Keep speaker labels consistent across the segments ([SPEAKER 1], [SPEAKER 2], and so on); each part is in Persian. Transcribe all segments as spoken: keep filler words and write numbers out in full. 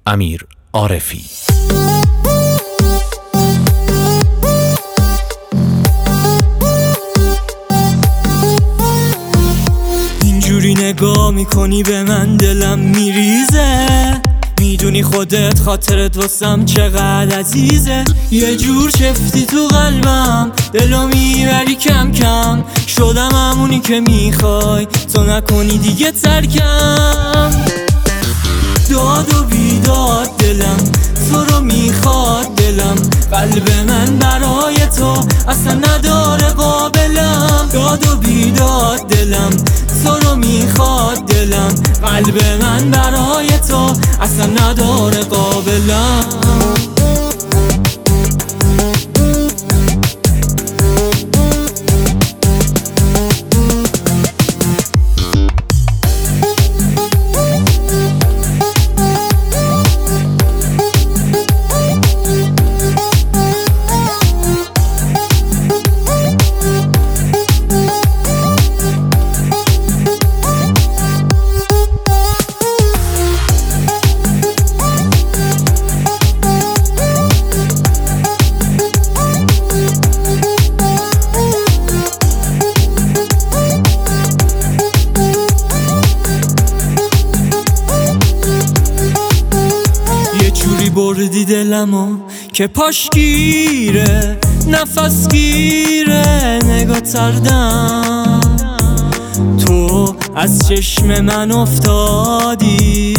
[SPEAKER 1] امیر عارفی.
[SPEAKER 2] اینجوری نگاه میکنی به من دلم میریزه، میدونی خودت خاطرت واسم چقدر عزیزه. یه جور چفتی تو قلبم، دلو میبری کم کم، شدم همونی که میخوای تو نکنی دیگه ترکم. داد و بیداد دلم تو رو میخواد، دلم قلب من برای تو اصلا نداره قابلم. داد و بیداد دلم تو رو میخواد، دلم قلب من برای تو اصلا نداره قابلم. جوری بردی دلمو که پاش گیره، نفس گیره، نگاه تردم. تو از چشم من افتادی،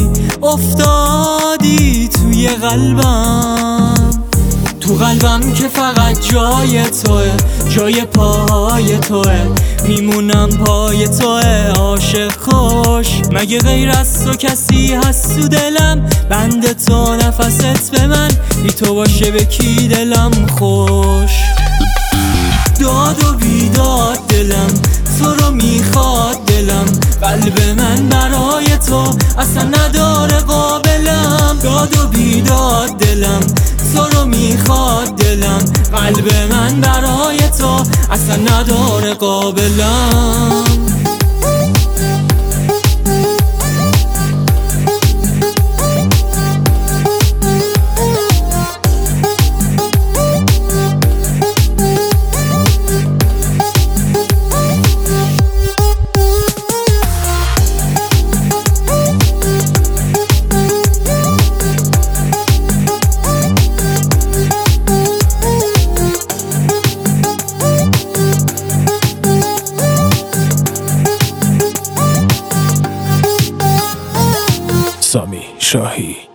[SPEAKER 2] افتادی توی قلبم، تو قلبم که فقط جای توه، جای پای توه، میمونم پای توه. عاشق خوش مگه غیر از تو کسی هست تو دلم؟ بند تو نفست به من، بی تو باشه به کی دلم خوش. داد و بیداد دلم تو رو میخواد، دلم قلب من برای تو اصلا نداره قابلم. داد و بیداد دلم تو رو میخواد، دلم قلب من برای تو اصلا نداره قابلم.
[SPEAKER 1] سامی شاهی.